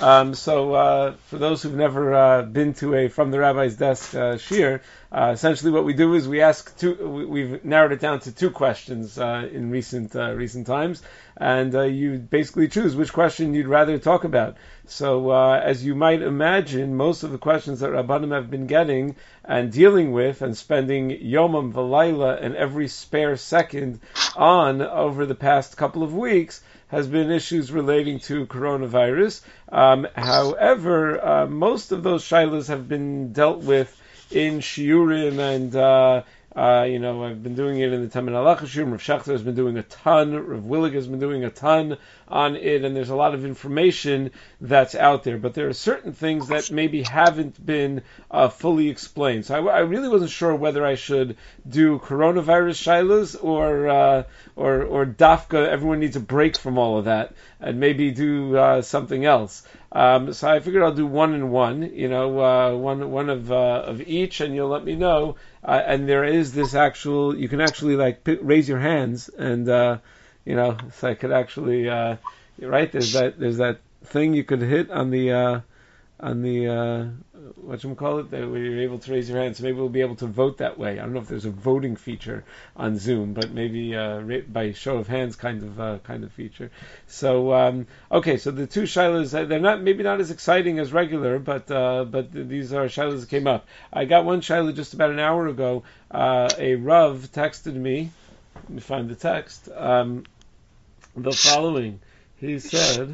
For those who've never been to a From the Rabbi's Desk shir, essentially what we do is we ask we've narrowed it down to two questions in recent times, and you basically choose which question you'd rather talk about. So as you might imagine, most of the questions that Rabbanim have been getting and dealing with and spending Yomam V'Layla and every spare second on over the past couple of weeks has been issues relating to coronavirus. However, most of those shilas have been dealt with in shiurim, and I've been doing it in the Taman Halacha shiurim. Rav Shachter has been doing a ton. Rav Willig has been doing a ton on it, and there's a lot of information that's out there. But there are certain things that maybe haven't been fully explained. So I really wasn't sure whether I should do coronavirus shilas or dafka. Everyone needs a break from all of that, and maybe do something else. So I figured I'll do one and one, one of each, and you'll let me know. And there is this actual, you can actually raise your hands, and so I could actually, right? There's that thing you could hit on the whatchamacallit, where you're able to raise your hand. So maybe we'll be able to vote that way. I don't know if there's a voting feature on Zoom, but maybe by show of hands kind of feature. So okay, so the two shilas, they're maybe not as exciting as regular, but these are shilas that came up. I got one shilah just about an hour ago. A Rav texted me. Let me find the text. The following. He said.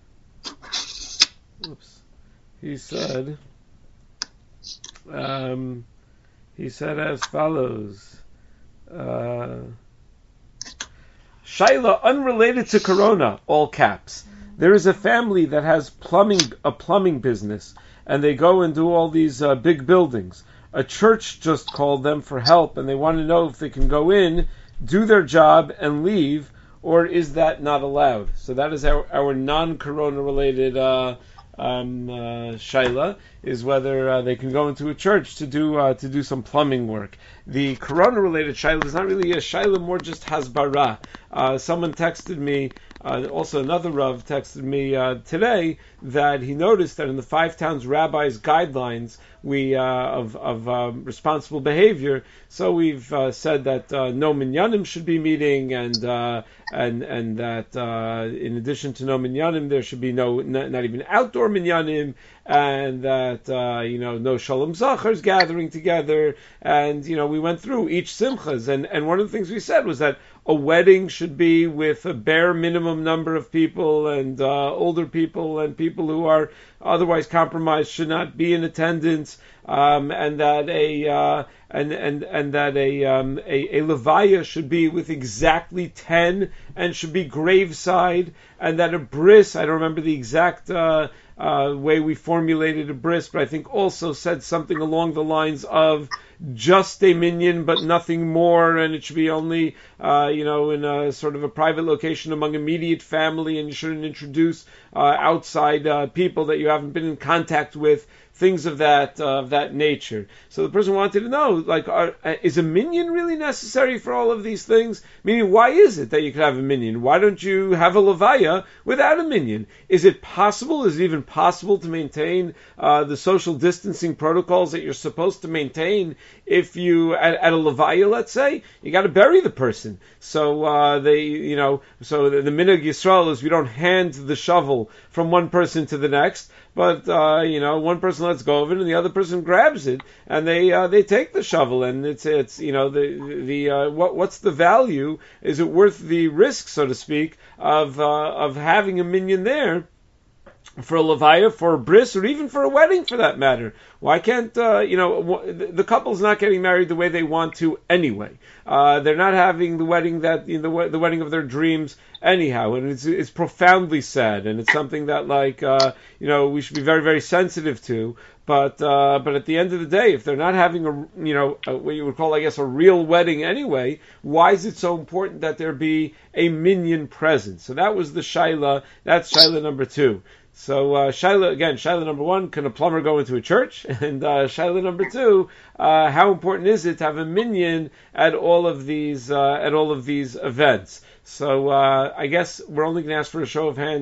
Oops. He said as follows. Shaila, unrelated to Corona, all caps. There is a family that has a plumbing business, and they go and do all these big buildings. A church just called them for help, and they want to know if they can go in, do their job, and leave, or is that not allowed? So that is our non-Corona related shaila, is whether they can go into a church to do some plumbing work. The Corona-related shaila is not really a shaila, more just hasbara. Someone texted me, also another Rav texted me today, that he noticed that in the Five Towns Rabbis guidelines of responsible behavior, so we've said that no minyanim should be meeting, and that in addition to no minyanim, there should be not even outdoor minyanim, and that no shalom zachars gathering together, and we went through each simchas, and one of the things we said was that a wedding should be with a bare minimum number of people, and older people and people who are otherwise compromised should not be in attendance, and that a levaya should be with exactly 10 and should be graveside, and that a bris, I don't remember the exact way we formulated a bris, but I think also said something along the lines of just a minyan but nothing more, and it should be only in a sort of a private location among immediate family, and you shouldn't introduce outside people that you haven't been in contact with, things of that nature. So the person wanted to know, is a minyan really necessary for all of these things? Meaning, why is it that you could have a minyan? Why don't you have a levaya without a minyan? Is it possible? Is it even possible to maintain the social distancing protocols that you're supposed to maintain if you at a levaya, let's say, you got to bury the person? So so the minhag Yisrael is we don't hand the shovel from one person to the next, but one person lets go of it and the other person grabs it, and they take the shovel, and it's what's the value? Is it worth the risk, so to speak, of having a minyan there for a levaya, for a bris, or even for a wedding, for that matter? Why can't the couple's not getting married the way they want to anyway? They're not having the wedding the wedding of their dreams anyhow, and it's profoundly sad, and it's something that we should be very, very sensitive to. But at the end of the day, if they're not having what you would call, I guess, a real wedding anyway, why is it so important that there be a minyan present? So that was the shaila. That's shaila number 2. So shaila number 1, can a plumber go into a church? And shaila number 2, how important is it to have a minyan at all of these events? So I guess we're only going to ask for a show of hands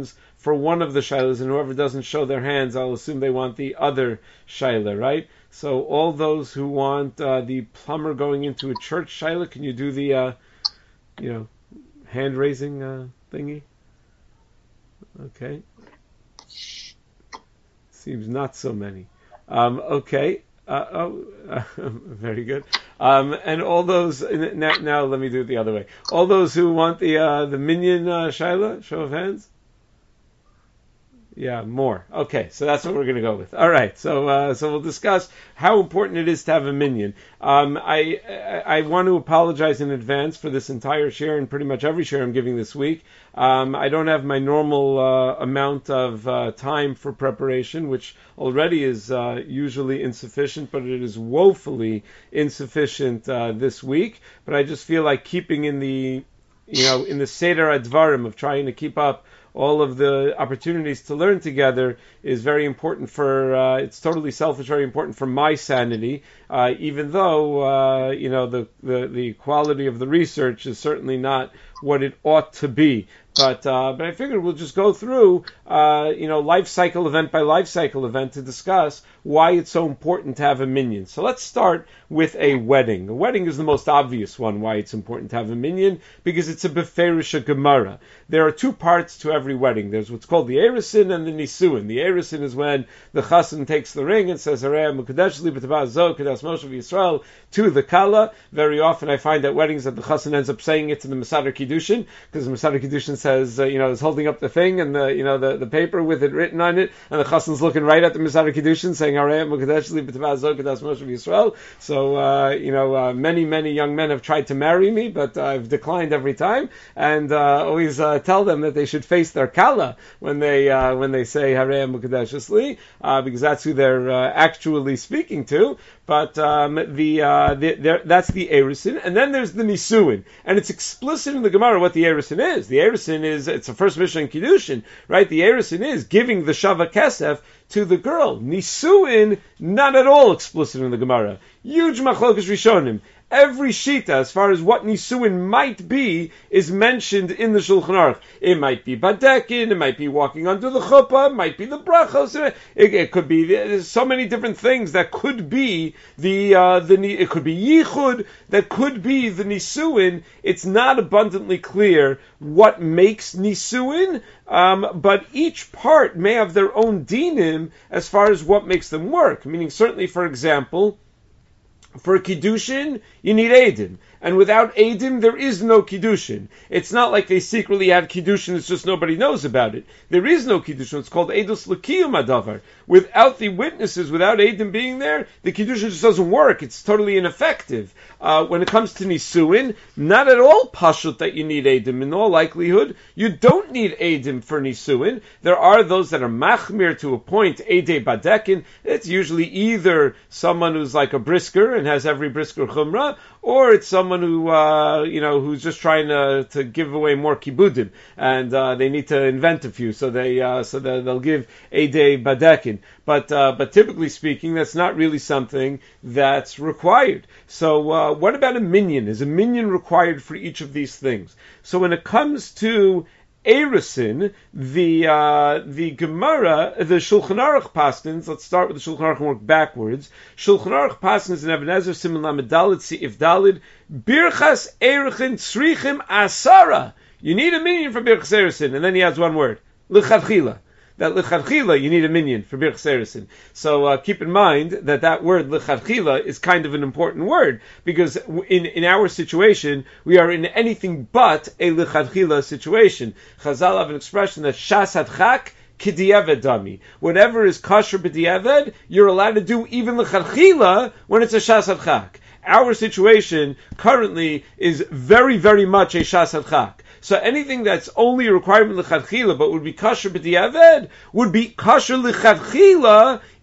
for one of the shaylas, and whoever doesn't show their hands, I'll assume they want the other shayla, right? So all those who want the plumber going into a church shayla, can you do the hand raising thingy? Okay. Seems not so many. Okay. Very good. And all those now let me do it the other way. All those who want the minyan shaila, show of hands. Yeah, more. Okay, so that's what we're going to go with. All right, so we'll discuss how important it is to have a minyan. I want to apologize in advance for this entire share and pretty much every share I'm giving this week. I don't have my normal amount of time for preparation, which already is usually insufficient, but it is woefully insufficient this week. But I just feel like keeping in the Seder Advarim of trying to keep up all of the opportunities to learn together is very important for, it's totally selfish, very important for my sanity, even though, the quality of the research is certainly not what it ought to be. But I figured we'll just go through, life cycle event by life cycle event to discuss why it's so important to have a minyan. So let's start with a wedding. A wedding is the most obvious one why it's important to have a minyan, because it's a beferish Gemara. There are two parts to every wedding. There's what's called the Erusin and the Nisuin. The Erusin is when the Chassan takes the ring and says, Harei Mukadesh li b'tavah zo kadas Moshe v'Yisrael to the Kala. Very often I find at weddings that the Chassan ends up saying it to the Masader Kiddushin, because the Masader Kiddushin says, is holding up the thing and the paper with it written on it, and the Chassan's looking right at the Masader Kiddushin saying, Harei Mukadesh li b'tavah zo kadas Moshe v'Yisrael. So, many young men have tried to marry me, but I've declined every time, and always tell them that they should face their Kala when they say Harei Mukadesh li, because that's who they're actually speaking to. But that's the Erusin, and then there's the Nisuin, and it's explicit in the Gemara what the Erusin is. The Erusin is, it's the first Mishnah in Kiddushin, right? The Erusin is giving the Shava Kesef to the girl. Nisuin, not at all explicit in the Gemara. Huge machlokas Rishonim. Every shita, as far as what nisuin might be, is mentioned in the Shulchan Aruch. It might be badekin, it might be walking under the chuppah, it might be the brachos. It could be, there's so many different things that could be it could be yichud, that could be the nisuin. It's not abundantly clear what makes nisuin, but each part may have their own dinim as far as what makes them work. Meaning, certainly, for example, for Kiddushin, you need Eidim. And without Eidim, there is no Kiddushin. It's not like they secretly have Kiddushin, it's just nobody knows about it. There is no Kiddushin, it's called Eidos L'Kiyum Adavar. Without the witnesses, without Eidim being there, the Kiddushin just doesn't work. It's totally ineffective. When it comes to Nisuin, not at all pashut that you need Eidim. In all likelihood, you don't need Eidim for Nisuin. There are those that are machmir to appoint Eidei Badekin. It's usually either someone who's like a brisker and has every brisker chumrah, or it's someone who, who's just trying to give away more kibudim, and they need to invent a few, so they'll give Eidei Badekin. But typically speaking, that's not really something that's required. So what about a minyan? Is a minyan required for each of these things? So when it comes to Erusin, the Gemara, the Shulchan Aruch Paskins, let's start with the Shulchan Aruch and work backwards. Shulchan Aruch Paskins in Even Ezer Siman Lamed Daled Seif Daled, Birchas Eruchin Tzrichim Asara. You need a minyan for Birchas Erusin, and then he adds one word, L'chadchila. That l'chadchila, you need a minyan for Birchas Erusin. So keep in mind that word l'chadchila is kind of an important word, because in our situation, we are in anything but a l'chadchila situation. Chazal have an expression that shas hadchak k'di'eved dami. Whatever is kosher b'di'eved, you're allowed to do even l'chadchila when it's a shas hadchak. Our situation currently is very, very much a shas hadchak. So anything that's only a requirement l'chadchila, but would be kosher b'di'eved, would be kosher l'chadchila,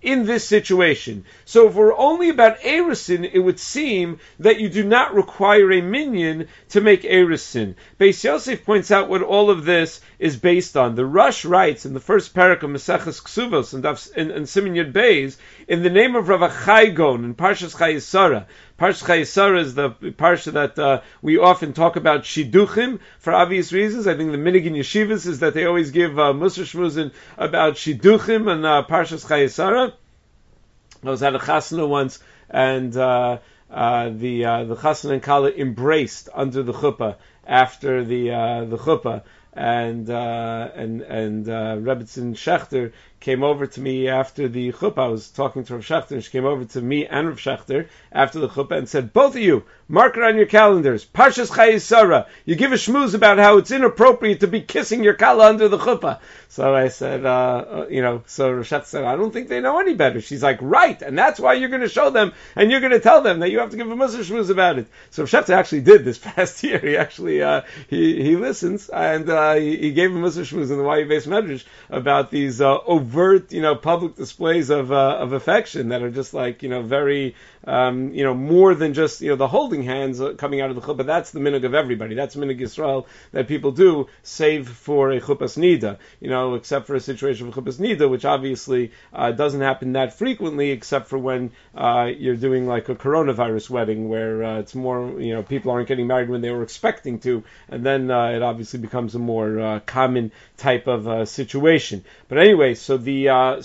in this situation. So if we're only about Erusin, it would seem that you do not require a minyan to make Erusin. Beis Yosef points out what all of this is based on. The Rush writes in the first parak of Maseches Ksuvos and Siman Yud Beis, in the name of Rav Achai Gon in Parshas Chayesara. Parshas Chayesara is the parsha that we often talk about Shiduchim for obvious reasons. I think the minig in yeshivas is that they always give Musar Shmuzin about Shiduchim and Parshas Chayesara. I was at a chasna once, and the chasna and kala embraced under the chuppah after the chuppah, and Rebbetzin Schechter came over to me after the chuppah. I was talking to Rav Schechter, and she came over to me and Rav Schechter after the chuppah and said, both of you, mark it on your calendars. Parshas Chayesara. You give a shmooze about how it's inappropriate to be kissing your kala under the chuppah. So I said, so Rav Schechter said, I don't think they know any better. She's like, right, and that's why you're going to show them, and you're going to tell them that you have to give a musar shmooze about it. So Rav Schechter actually did this past year. He actually, he listens, and he gave a musar shmooze in the YU Beis Medrash about these overt, public displays of affection that are just like, very, more than just, the holding hands coming out of the chuppah. That's the minhag of everybody. That's minig Yisrael that people do, save for a chuppahs nida, except for a situation of chuppahs nida, which obviously doesn't happen that frequently, except for when you're doing like a coronavirus wedding, where it's more, people aren't getting married when they were expecting to, and then it obviously becomes a more common type of situation. But anyway, so Rav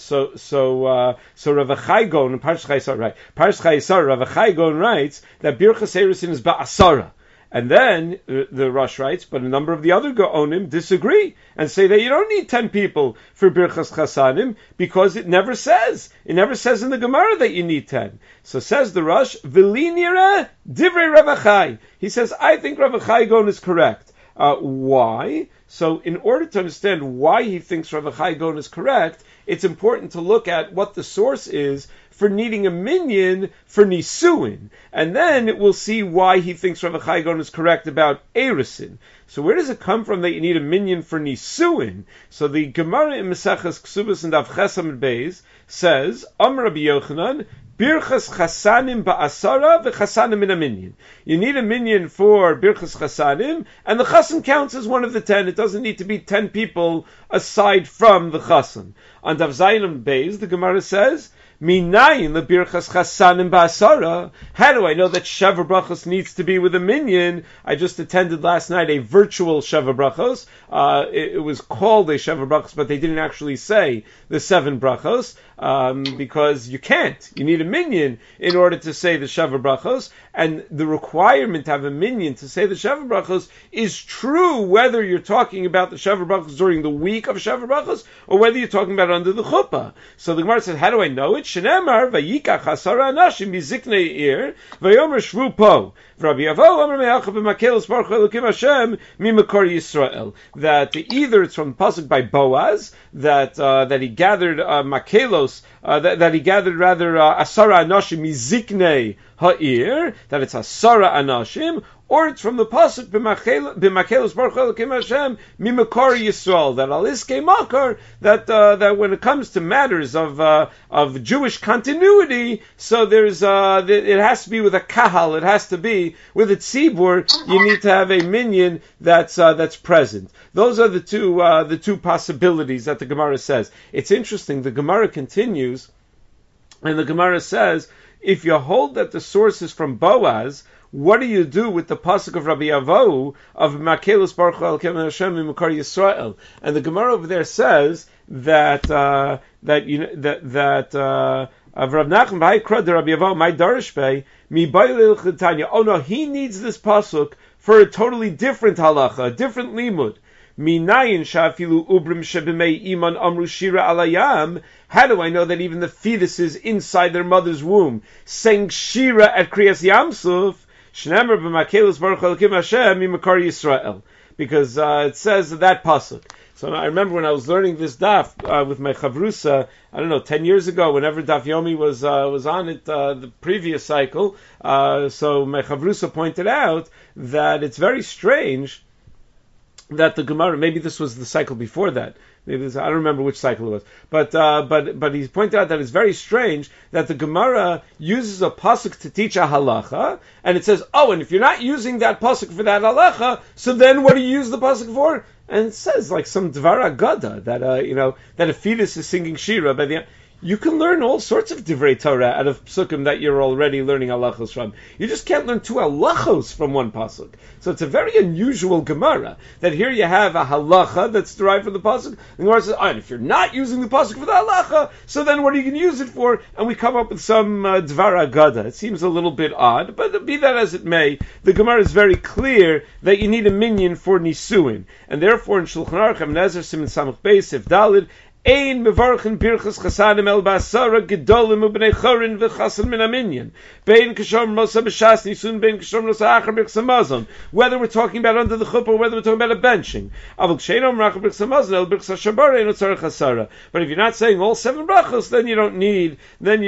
Achai Gon in Parshas Chayesara, right? Parshas Chayesara, Rav Achai Gon writes that Birchas Erusin is ba'asara. And then the Rosh writes, but a number of the other Gaonim disagree and say that you don't need 10 people for Birchas Chasanim because it never says in the Gemara that you need 10. So says the Rosh, V'li nira divrei Rav Achai. He says, I think Rav Achai Gon is correct. Why? So in order to understand why he thinks Rav Achai Gon is correct, it's important to look at what the source is for needing a minyan for Nisuin. And then we'll see why he thinks Rav Achai Gon is correct about Erusin. So where does it come from that you need a minyan for Nisuin? So the Gemara in Maseches Ksubas and Daf Chesam Beis says, Amar Rabbi Yochanan, Birchas Chasanim ba'asara v'chasanim in a minyan. You need a minyan for Birchas Chasanim, and the Chasan counts as one of the 10. It doesn't need to be 10 people aside from the Chasan. On Daf Zayin Beis, the Gemara says, Minayin lebirchas chasanim ba'asara. How do I know that Sheva Brachos needs to be with a minyan? I just attended last night a virtual Sheva Brachos. It was called a Sheva Brachos, but they didn't actually say the 7 Brachos, because you can't. You need a minyan in order to say the Sheva Brachos, and the requirement to have a minyan to say the Sheva Brachos is true whether you're talking about the Sheva Brachos during the week of Sheva Brachos, or whether you're talking about under the chuppah. So the Gemara said, how do I know it? Shenemar vayikach hasara anashim miziknei ir vayomer shvu po v'Rabbi Avo amar me'achav b'makelos baruch Elokim Hashem mimakor Yisrael. That either it's from the pasuk by Boaz that he gathered makelos, that he gathered rather asara anashim miziknei ha'ir, that it's asara anashim, or it's from the pasuk b'makelos baruch Elokim Hashem mimakor Yisrael, that aliskei makar, that when it comes to matters of Jewish continuity, so there's it has to be with a kahal, it has to be with a tzibur. You need to have a minyan that's present. Those are the two possibilities that the Gemara says. It's interesting. The Gemara continues, and the Gemara says, if you hold that the source is from Boaz, what do you do with the pasuk of Rabbi Avo of Makelos Baruch Elokim Hashem Mimakar Yisrael? And the Gemara over there says that of Rav Nachman B'Haikra the Rabbi Avo my Darishbei mi Bailil Chitanya. Oh no, he needs this pasuk for a totally different halacha, a different limud. Minayin shafilu ubrim shebimei iman amru shira alayam. How do I know that even the fetuses inside their mother's womb sang shira at Kriyas Yamsuf? Shnemer b'makelos baruch Elokim Hashem mimakar Yisrael, because it says that pasuk. So I remember when I was learning this daf with my chavrusa, 10 years ago, whenever Daf Yomi was on it, the previous cycle. So my chavrusa pointed out that it's very strange that the Gemara, maybe this was the cycle before that, Maybe I don't remember which cycle it was, but he pointed out that it's very strange that the Gemara uses a pasuk to teach a halacha, and it says, oh, and if you're not using that pasuk for that halacha, so then what do you use the pasuk for? And it says like some dvar agada that that a fetus is singing shira by the end. You can learn all sorts of divrei Torah out of psukim that you're already learning halachos from. You just can't learn two halachos from one pasuk. So it's a very unusual Gemara that here you have a halacha that's derived from the pasuk. And the Gemara says, and if you're not using the pasuk for the halacha, so then what are you going to use it for? And we come up with some dvar agada. It seems a little bit odd, but be that as it may, the Gemara is very clear that you need a minyan for nisuin, and therefore in Shulchan Aruch Ibn Ezra Siman Samach Beis If Dalid. Ein mevarchen birchas chasanim el basara gedolim ubnei chorin v'chasan min aminyan. Bein kishom mosa b'shas nisun, bein kishom mosa achar birchas hamazon. Whether we're talking about under the chuppah or whether we're talking about a benching. Avol k'sheinom rachar birchas hamazon el birchas hashabara ein otzarech hasara. But if you're not saying all 7 brachos, then you don't need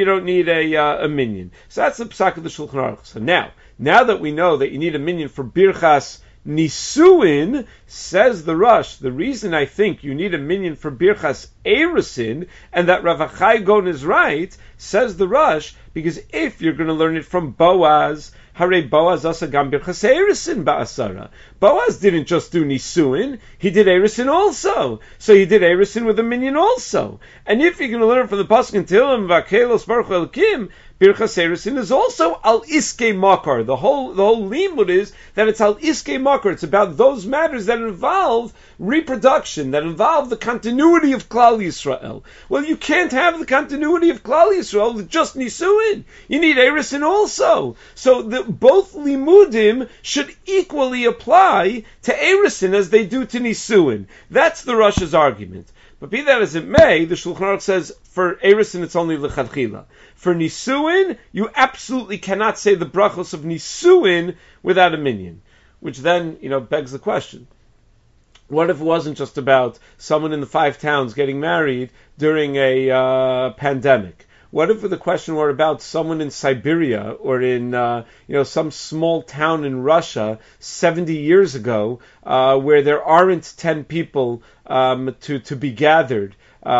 a minyan. So that's the psak of the Shulchan Aruch. So now that we know that you need a minyan for birchas Nisuin, says the Rosh, the reason I think you need a minyan for Birchas Erusin, and that Rav Achai Gon is right, says the Rosh, because if you're going to learn it from Boaz, Hare Boaz asa gam Birchas Erusin ba'asara. Boaz didn't just do Nisuin, he did Erusin also. So he did Erusin with a minyan also. And if you're going to learn from the Pasuk in Tehillim, V'akelos Baruch Hu Elokim, Birchas Erusin is also al iske makar. The whole limud is that it's al iske makar. It's about those matters that involve reproduction, that involve the continuity of Klal Yisrael. Well, you can't have the continuity of Klal Yisrael with just nisuin. You need Erusin also. So both limudim should equally apply to Erusin as they do to nisuin. That's the Rosh's argument. But be that as it may, the Shulchan Aruch says for Erusin it's only l'chadchila. For Nisuin, you absolutely cannot say the brachos of Nisuin without a minyan. Which then, begs the question. What if it wasn't just about someone in the 5 towns getting married during a pandemic? What if the question were about someone in Siberia or in some small town in Russia 70 years ago where there aren't 10 people to be gathered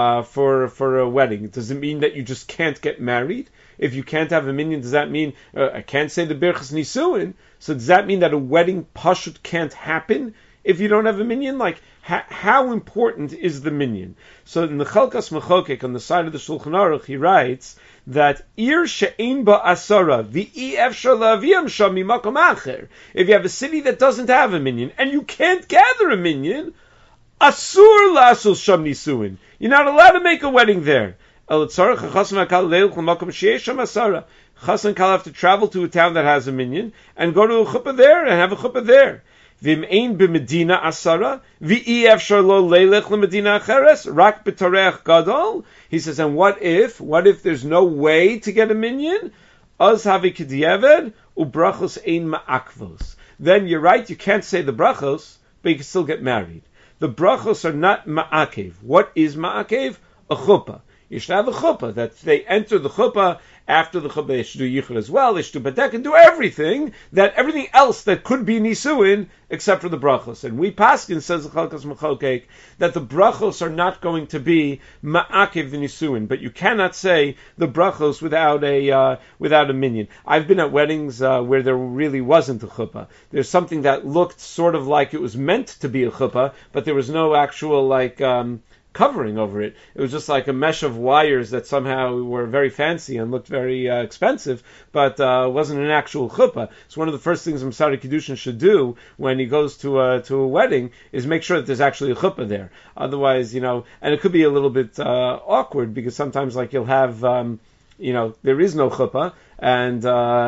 for a wedding? Does it mean that you just can't get married? If you can't have a minyan, does that mean I can't say the Birchas Nisuin? So does that mean that a wedding pashut can't happen if you don't have a minyan? Like, how important is the minyan? So in the Chalkas Mechokek, on the side of the Shulchan Aruch, he writes that Ir she'ein ba asara v'i efshar la'aviyam sham mimakom acher. If you have a city that doesn't have a minyan and you can't gather a minyan, asur la'asul sham nisuin. You're not allowed to make a wedding there. El tzarech chasan kal leil l'makom she'esh sham asara. Chasan kal have to travel to a town that has a minyan and go to a chuppah there and have a chuppah there. V'im ein b'medina asara, v'i efshar lo leilech l'medina acheres, rak b'tareach gadol. He says, and what if there's no way to get a minyan? Az havi k'diavad, u'brachos ein ma'akvos. Then you're right, you can't say the brachos, but you can still get married. The brachos are not ma'akev. What is ma'akev? A chuppah. You should have a chuppah, that they enter the chuppah. After the chuppah, they should do yichud as well. They should do badek and do everything else that could be nisuin except for the brachos. And we paskin, says the Chalkas Mechokek, that the brachos are not going to be ma'akev the nisuin, but you cannot say the brachos without a minyan. I've been at weddings where there really wasn't a chuppah. There's something that looked sort of like it was meant to be a chuppah, but there was no actual covering over it. It was just like a mesh of wires that somehow were very fancy and looked very expensive, but wasn't an actual chuppah. So one of the first things a Masari Kiddushin should do when he goes to a wedding is make sure that there's actually a chuppah there. Otherwise, and it could be a little bit awkward because sometimes you'll have there is no chuppah, and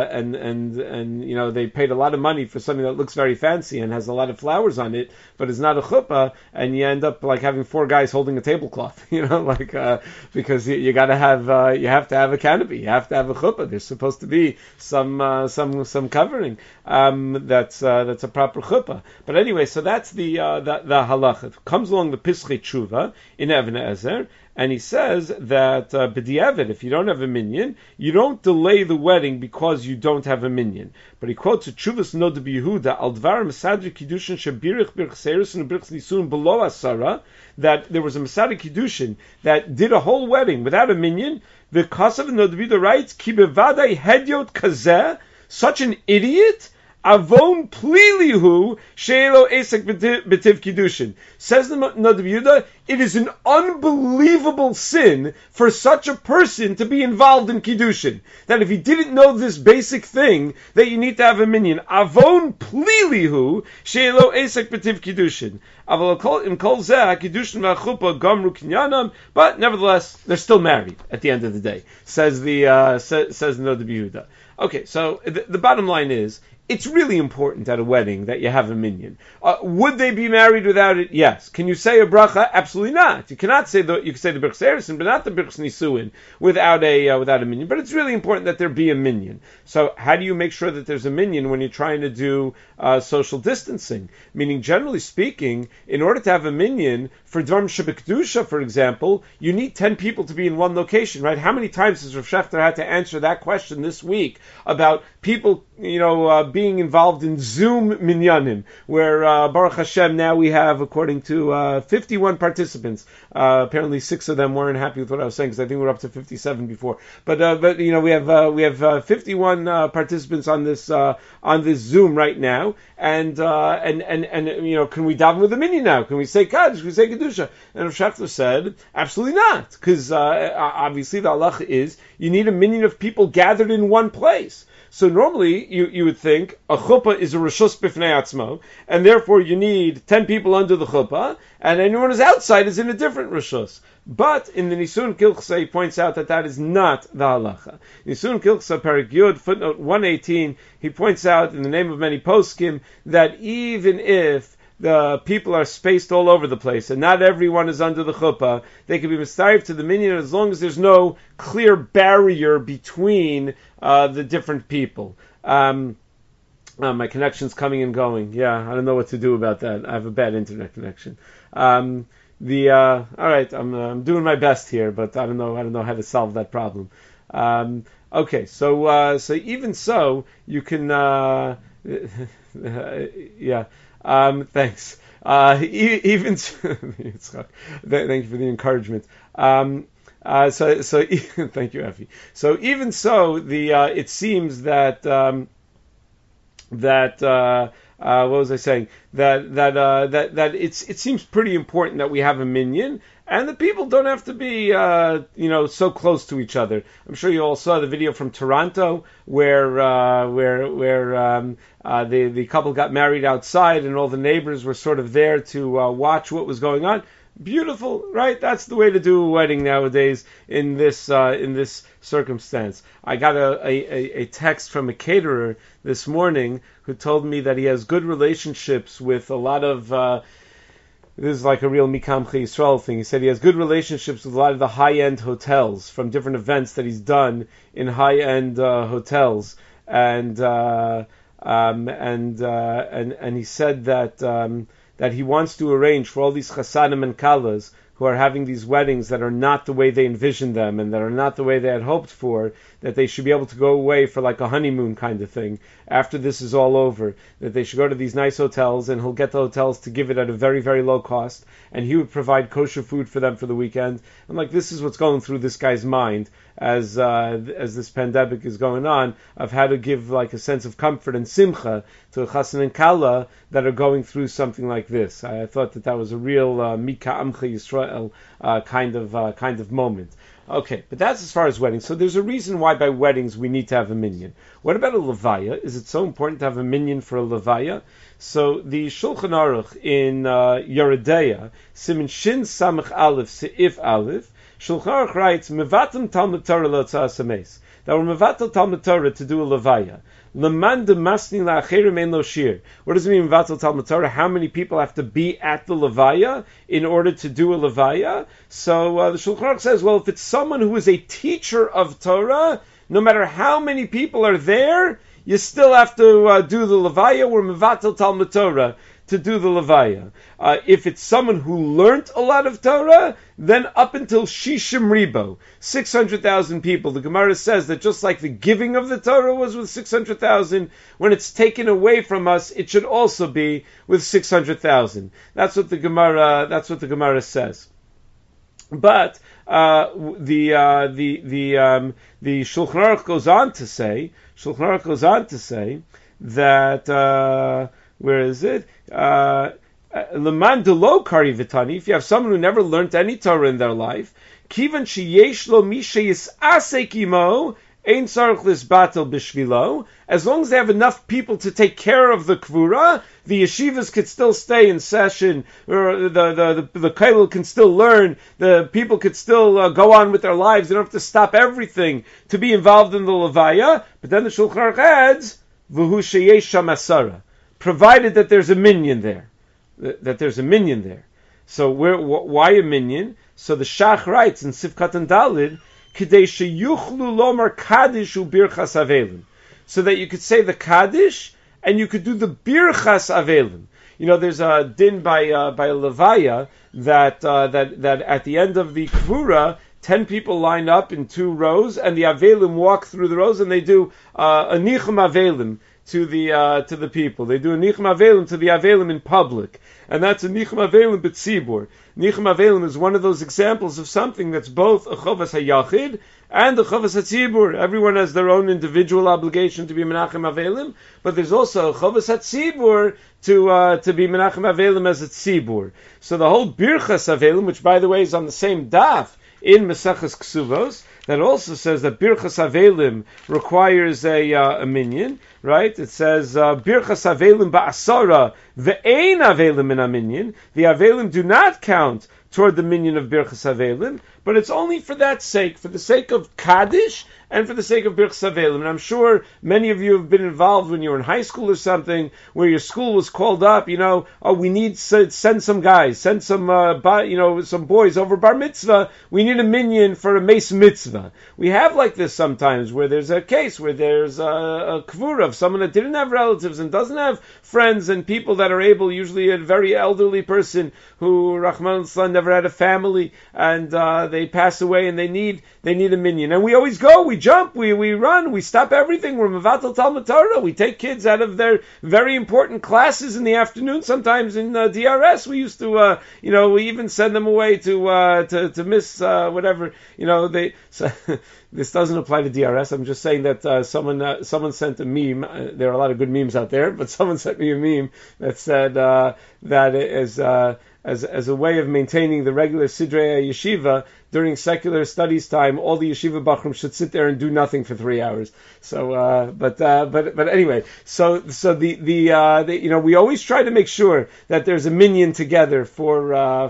they paid a lot of money for something that looks very fancy and has a lot of flowers on it, but it's not a chuppah, and you end up having 4 guys holding a tablecloth, because you got to have you have to have a canopy, you have to have a chuppah. There's supposed to be some covering that's a proper chuppah. But anyway, so that's the halacha. It comes along the Pischei Tshuva in Even Ezer. And he says that b'diavad, if you don't have a minyan, you don't delay the wedding because you don't have a minyan. But he quotes a Chuvas Nod Yehuda al Dvar Masadri Kiddushin Shabirich Birch Seirus and Birch Nisun below Asara, that there was a Masadri Kiddushin that did a whole wedding without a minyan. The Kasav Nod Yehuda writes, Ki bevadai hedyot kazeh, such an idiot. Avon plilihu sheelo esek betiv kiddushin. Says the Nadav Yehuda, it is an unbelievable sin for such a person to be involved in kiddushin. That if he didn't know this basic thing, that you need to have a minyan. Avon plilihu sheelo esek betiv kiddushin. But nevertheless, they're still married at the end of the day. Says the Nadav Yehuda. Okay, so the bottom line is, it's really important at a wedding that you have a minyan. Would they be married without it? Yes. Can you say a bracha? Absolutely not. You cannot say you can say the birch seirsin, but not the birch nisuin without a minyan. But it's really important that there be a minyan. So how do you make sure that there's a minyan when you're trying to do social distancing? Meaning, generally speaking, in order to have a minyan for dvarim shebekdusha, for example, you need 10 people to be in one location, right? How many times has Rav Shechter had to answer that question this week about people, being involved in Zoom minyanim, where Baruch Hashem now we have, according to 51 participants. Apparently 6 of them weren't happy with what I was saying, because I think we're up to 57 before. But we have 51 participants on this Zoom right now, and can we daven with a minyan now? Can we say Kaddish? Can we say Kedusha? And Rav Shechter said, absolutely not, because obviously the halacha is you need a minyan of people gathered in one place. So normally you would think a chuppah is a reshus b'fnei atzmo, and therefore you need 10 people under the chuppah, and anyone who's outside is in a different reshus. But in the Nisun Kilchsa he points out that is not the halacha. Nisun Kilchsa Perek Yud footnote 118, he points out in the name of many poskim that even if the people are spaced all over the place, and not everyone is under the chuppah, they can be mistayiv to the minyan as long as there's no clear barrier between the different people. My connection's coming and going. Yeah, I don't know what to do about that. I have a bad internet connection. All right, I'm doing my best here, but I don't know how to solve that problem. Okay, so even so, you can, yeah. Thanks. Even thank you for the encouragement. So thank you, Effie. So even so, it seems that what was I saying? That it seems pretty important that we have a minyan, and the people don't have to be so close to each other. I'm sure you all saw the video from Toronto where the couple got married outside, and all the neighbors were sort of there to watch what was going on. Beautiful, right? That's the way to do a wedding nowadays in this circumstance. I got a text from a caterer this morning who told me that he has good relationships with a lot of this is like a real Mikamcha Yisrael thing. He said he has good relationships with a lot of the high-end hotels from different events that he's done in high-end hotels, and he said that he wants to arrange for all these chasanim and kalas who are having these weddings that are not the way they envisioned them and that are not the way they had hoped for, that they should be able to go away for like a honeymoon kind of thing after this is all over, that they should go to these nice hotels, and he'll get the hotels to give it at a very, very low cost, and he would provide kosher food for them for the weekend. I'm like, this is what's going through this guy's mind as this pandemic is going on, of how to give like a sense of comfort and simcha to a chassan and kala that are going through something like this. I thought that was a real Mika Amcha Yisrael kind of moment. Okay, but that's as far as weddings. So there's a reason why by weddings we need to have a minyan. What about a levaya? Is it so important to have a minyan for a levaya? So the Shulchan Aruch in Yeridea, Siman Shin Samach Aleph Seif Aleph, Shulchan Aruch writes, Mevatim Talmud Torah L'Otzas Hameis. That we're mevatel Talmud Torah to do a levaya. Leman de masni la'acherim ein lo shir. What does it mean mevatel Talmud Torah? How many people have to be at the levaya in order to do a levaya? So the Shulchan Aruch says, well, if it's someone who is a teacher of Torah, no matter how many people are there, you still have to do the levaya. We're mevatel Talmud Torah to do the levaya. If it's someone who learnt a lot of Torah, then up until Shishim Ribo, 600,000 people. The Gemara says that just like the giving of the Torah was with 600,000, when it's taken away from us, it should also be with 600,000. That's what the Gemara says. But the Shulchan Aruch goes on to say that where is it? Leman delo kari v'tani. If you have someone who never learned any Torah in their life, kivan sheyesh lo mi sheyisasek imo ein tzarich lisbatel b'shvilo. As long as they have enough people to take care of the kvura, the yeshivas could still stay in session, or the kollel can still learn, the people could still go on with their lives. They don't have to stop everything to be involved in the levaya. But then the Shulchan Aruch adds, v'hu sheyesh sham asara, provided that there's a minyan there. That there's a minyan there. So why a minyan? So the Shach writes in Sivkat and Dalid, K'dei sheyuchlu lomar kaddish u'birchas avelim, so that you could say the kaddish and you could do the birchas avelim. You know, there's a din by Levaya that at the end of the kvura, 10 people line up in 2 rows, and the avelim walk through the rows, and they do a nichem avelim to the people. They do a nichem avelim to the avelim in public, and that's a nichem avelim b'tzibur. Nichem avelim is one of those examples of something that's both a chovas hayachid and a chovas hatzibur. Everyone has their own individual obligation to be menachem avelim, but there's also a chovas hatzibur to be menachem avelim as a tzibur. So the whole birchas avelim, which by the way is on the same daf in Maseches Ksuvos, that also says that Birchas Avelim requires a minyan, right? It says Birchas Avelim ba'asara ve'ein Avelim in a minyan. The Avelim do not count toward the minyan of Birchas Avelim, but it's only for that sake, for the sake of Kaddish and for the sake of Birchas Avelim. And I'm sure many of you have been involved when you were in high school or something, where your school was called up, we need to send some guys, send some boys over bar mitzvah, we need a minyan for a mace mitzvah. We have like this sometimes, where there's a case where there's a kvura of someone that didn't have relatives and doesn't have friends and people that are able, usually a very elderly person who, Rahman al-Islam, never had a family, and they pass away and they need a minyan. And we always go, we jump, we run, we stop everything. We're mevatel Talmud Torah. We take kids out of their very important classes in the afternoon. Sometimes in DRS, we used to, we even send them away to miss whatever. This doesn't apply to DRS. I'm just saying that someone sent a meme. There are a lot of good memes out there, but someone sent me a meme that said that as a way of maintaining the regular Sidrei Yeshiva, during secular studies time, all the Yeshiva Bachrim should sit there and do nothing for 3 hours. So, but anyway, so we always try to make sure that there's a minyan together for a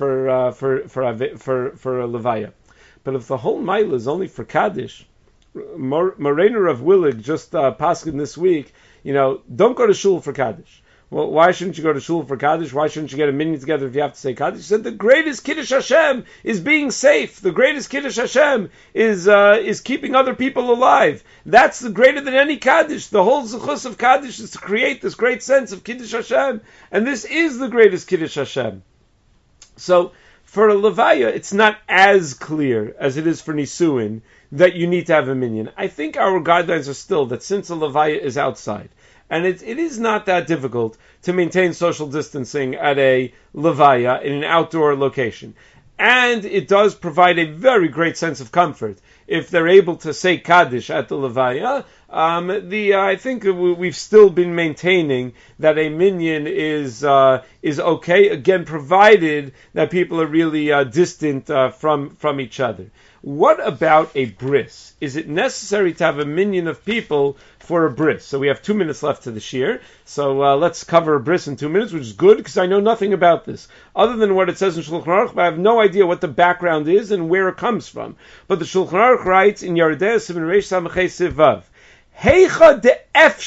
levaya. But if the whole mile is only for Kaddish, Morener of Willig just paskin this week, don't go to shul for Kaddish. Well, why shouldn't you go to shul for Kaddish? Why shouldn't you get a minyan together if you have to say Kaddish? He said the greatest Kiddush Hashem is being safe. The greatest Kiddush Hashem is keeping other people alive. That's the greater than any Kaddish. The whole Zechus of Kaddish is to create this great sense of Kiddush Hashem. And this is the greatest Kiddush Hashem. So, for a Levaya, it's not as clear as it is for Nisuin that you need to have a minyan. I think our guidelines are still that since a Levaya is outside, and it is not that difficult to maintain social distancing at a levaya in an outdoor location. And it does provide a very great sense of comfort if they're able to say Kaddish at the levaya. I think we've still been maintaining that a minyan is okay, again, provided that people are really distant from each other. What about a bris? Is it necessary to have a minyan of people for a bris? So we have 2 minutes left to the shir. So let's cover a bris in 2 minutes, which is good because I know nothing about this. Other than what it says in Shulchan Aruch, but I have no idea what the background is and where it comes from. But the Shulchan Aruch writes in Yardei Siman Reish Samachei Sivav, Heicha de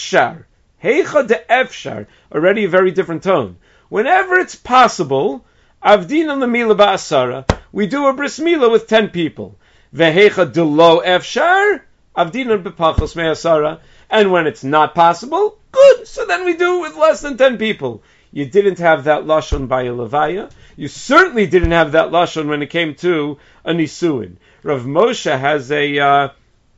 Efshar, already a very different tone. Whenever it's possible, Avdina Lamila Ba'asara, we do a bris milah with 10 people. Veheicha de lo Efshar, Avdina B'pachos Me'asara. And when it's not possible, good. So then we do it with less than 10 people. you didn't have that lashon by a levaya. You certainly didn't have that lashon when it came to a nisuin. Rav Moshe has a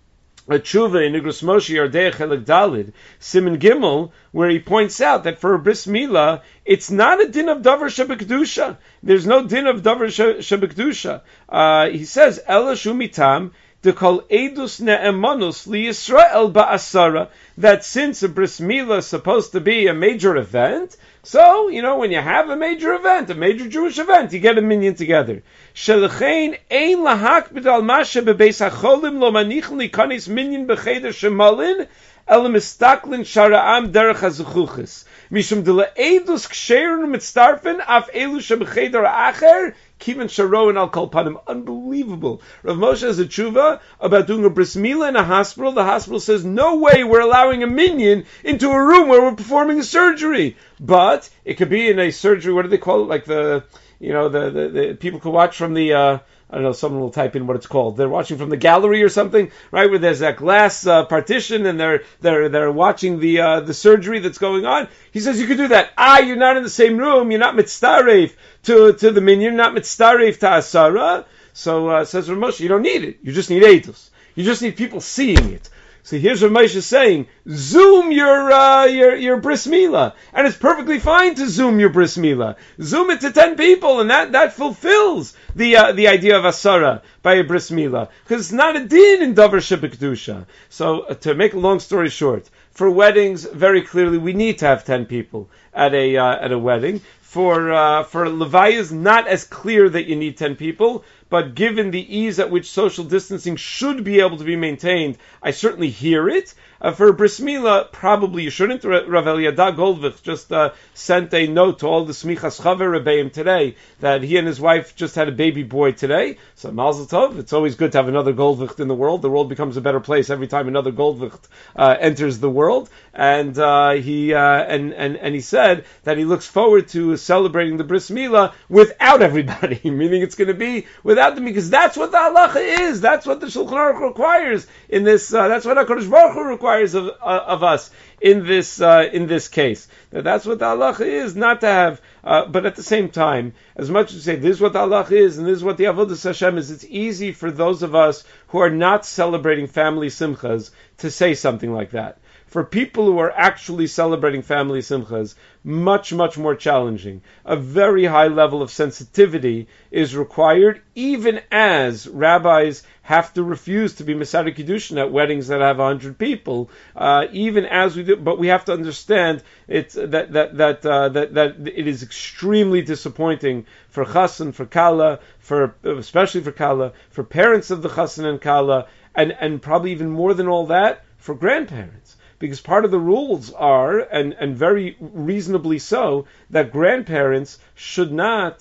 tshuva in Igros Moshe Yardei Chelik Dalid Siman Gimel, where he points out that for a bris milah, it's not a din of davar shebekdusha. There's no din of davar shebekdusha. He says Ela shumitam de kol edus ne'emanus li Yisrael ba'asara, that since a bris milah is supposed to be a major event, so, when you have a major event, a major Jewish event, you get a minyan together. Shelechein ein lahakbid al mashe bebeis hacholim lo manichin likanis minyan b'cheder shemalin el mistaklin shara'am derech hazuchuchis. Mishum de le'edus ksherun mitztarfen af elu shebecheder acher kiven sharoin al kolpanim. Unbelievable. Rav Moshe has a tshuva about doing a bris milah in a hospital. The hospital says, no way we're allowing a minyan into a room where we're performing a surgery. But it could be in a surgery, what do they call it? Like the people could watch from the, I don't know, someone will type in what it's called. They're watching from the gallery or something, right? Where there's that glass partition and they're watching the surgery that's going on. He says you could do that. You're not in the same room. You're not mitzdaref to the minyan. You're not mitzdaref to asara. So says Rav Moshe, you don't need it. You just need edus. You just need people seeing it. So here's what Moshe saying: zoom your bris milah, and it's perfectly fine to zoom your bris milah. Zoom it to 10 people, and that fulfills the idea of asara by a bris milah, because it's not a din in davar shebekdusha. So to make a long story short, for weddings, very clearly we need to have 10 people at a wedding. For levayas, not as clear that you need 10 people. But given the ease at which social distancing should be able to be maintained, I certainly hear it. For bris milah, probably you shouldn't. Rav Eliyadah Goldvich just sent a note to all the smichas chaver rebbeim today that he and his wife just had a baby boy today. So mazel tov. It's always good to have another Goldvich in the world. The world becomes a better place every time another Goldvich enters the world. And he said that he looks forward to celebrating the bris milah without everybody, meaning it's going to be without them, because that's what the halacha is. That's what the Shulchan Aruch requires in this. That's what HaKadosh Baruch Hu requires of us in this case. That's what the halacha is, not to have. But at the same time, as much as you say this is what the halacha is and this is what the avodas Hashem is, it's easy for those of us who are not celebrating family simchas to say something like that. For people who are actually celebrating family simchas, much, much more challenging. A very high level of sensitivity is required, even as rabbis have to refuse to be Masada Kiddushin at weddings that have 100 people. Even as we do, but we have to understand it's that it is extremely disappointing for chassan, for kala, especially for kala, for parents of the chassan and kala, and probably even more than all that, for grandparents. Because part of the rules are, and very reasonably so, that grandparents should not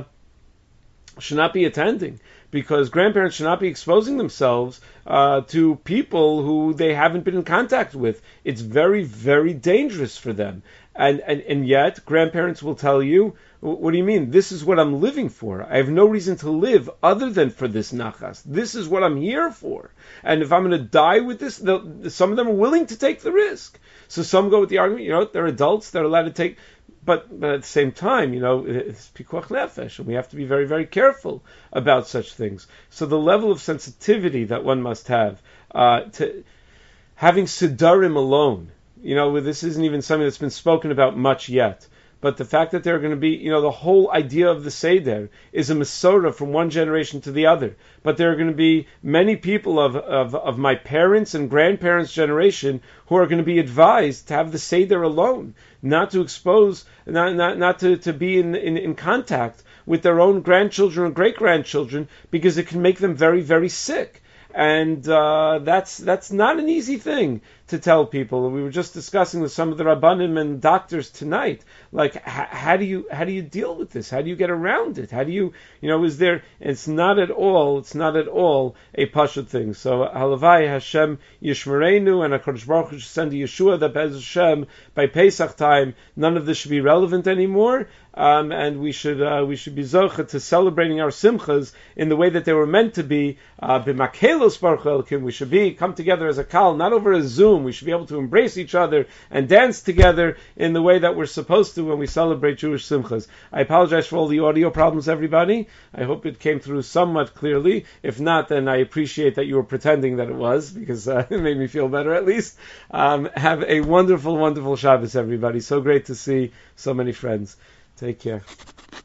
be attending, because grandparents should not be exposing themselves to people who they haven't been in contact with. It's very, very dangerous for them. And yet, grandparents will tell you, what do you mean? This is what I'm living for. I have no reason to live other than for this nachas. This is what I'm here for. And if I'm going to die with this, some of them are willing to take the risk. So some go with the argument, they're adults, they're allowed to take, but at the same time, it's pikuach nefesh, and we have to be very, very careful about such things. So the level of sensitivity that one must have to having sidarim alone, this isn't even something that's been spoken about much yet. But the fact that there are going to be, the whole idea of the Seder is a Masorah from one generation to the other. But there are going to be many people of my parents' and grandparents' generation who are going to be advised to have the Seder alone, not to expose, not to be in contact with their own grandchildren or great-grandchildren, because it can make them very, very sick. And that's not an easy thing to tell people. We were just discussing with some of the rabbanim and doctors tonight, like how do you deal with this? How do you get around it? How do you is there? It's not at all a pashut thing. So halavai Hashem yishmerenu, and HaKadosh Baruch Hu should send a Yeshua that Be'ez Hashem by Pesach time none of this should be relevant anymore. And we should be zocha to celebrating our simchas in the way that they were meant to be. B'makelos baruch Elokim, we should come together as a kal, not over a Zoom, bloom. We should be able to embrace each other and dance together in the way that we're supposed to when we celebrate Jewish simchas. I apologize for all the audio problems, everybody. I hope it came through somewhat clearly. If not, then I appreciate that you were pretending that it was, because it made me feel better at least. Have a wonderful, wonderful Shabbos, everybody. So great to see so many friends. Take care.